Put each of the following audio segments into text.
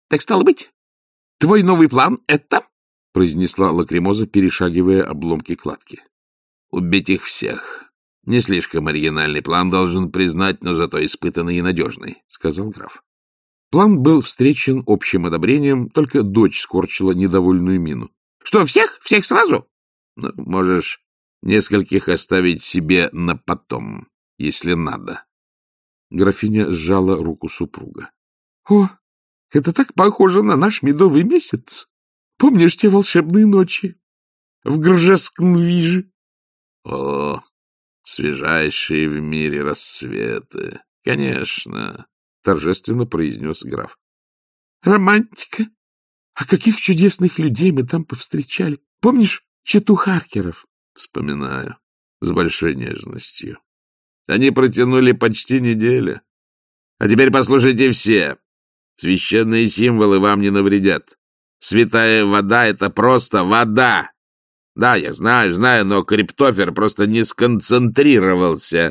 Так стало быть, твой новый план — это? — произнесла Лакримоза, перешагивая обломки кладки. — Убить их всех. Не слишком оригинальный план, должен признать, но зато испытанный и надежный, — сказал граф. План был встречен общим одобрением, только дочь скорчила недовольную мину. — Что, всех? Всех сразу? Ну, можешь нескольких оставить себе на потом, если надо. Графиня сжала руку супруга. — О, это так похоже на наш медовый месяц. Помнишь те волшебные ночи в Гржескнвиже? — О, свежайшие в мире рассветы. Конечно, — торжественно произнес граф. — Романтика. А каких чудесных людей мы там повстречали. Помнишь чету Харкеров? — Вспоминаю. С большой нежностью. Они протянули почти неделю. А теперь послушайте все. Священные символы вам не навредят. Святая вода — это просто вода. Да, я знаю, но Криптофер просто не сконцентрировался.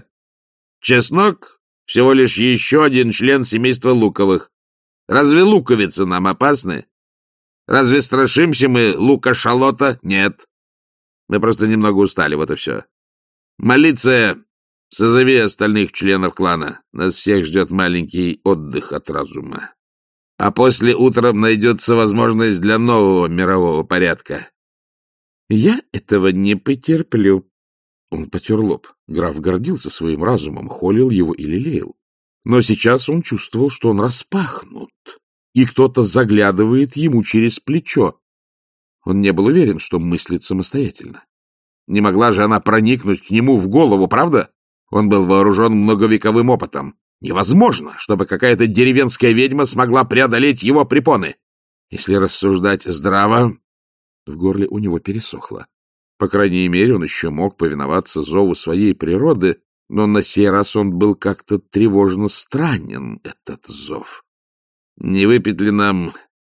Чеснок — всего лишь еще один член семейства луковых. Разве луковицы нам опасны? Разве страшимся мы лука-шалота? Нет. Мы просто немного устали, вот и все. Молиться, созови остальных членов клана. Нас всех ждет маленький отдых от разума. А после утром найдется возможность для нового мирового порядка. Я этого не потерплю. Он потер лоб. Граф гордился своим разумом, холил его и лелеял. Но сейчас он чувствовал, что он распахнут, и кто-то заглядывает ему через плечо. Он не был уверен, что мыслит самостоятельно. Не могла же она проникнуть к нему в голову, правда? Он был вооружен многовековым опытом. Невозможно, чтобы какая-то деревенская ведьма смогла преодолеть его препоны. Если рассуждать здраво, в горле у него пересохло. По крайней мере, он еще мог повиноваться зову своей природы, но на сей раз он был как-то тревожно странен, этот зов. — Не выпить ли нам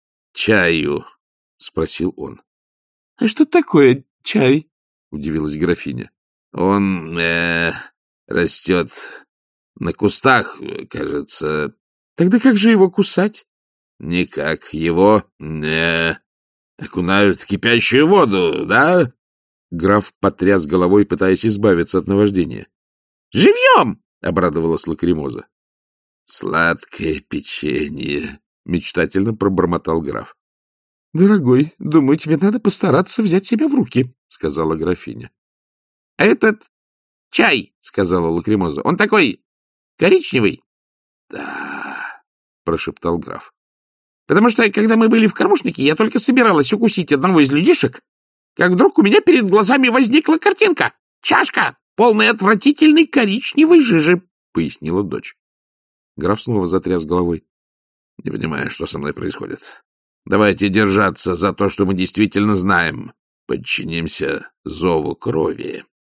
чаю? — спросил он. — А что такое чай? — удивилась графиня. — Он растет на кустах, кажется. — Тогда как же его кусать? — Никак. Его окунают в кипящую воду, да? Граф потряс головой, пытаясь избавиться от наваждения. — Живьем! — обрадовалась Лакримоза. — Сладкое печенье, — мечтательно пробормотал граф. — Дорогой, думаю, тебе надо постараться взять себя в руки, — сказала графиня. — А этот чай, — сказала Лакримоза, — он такой коричневый. — Да, — прошептал граф. — Потому что, когда мы были в кормушнике, я только собиралась укусить одного из людишек, как вдруг у меня перед глазами возникла картинка. Чашка, полная отвратительной коричневой жижи, — пояснила дочь. Граф снова затряс головой. — Не понимаю, что со мной происходит. Давайте держаться за то, что мы действительно знаем. Подчинимся зову крови.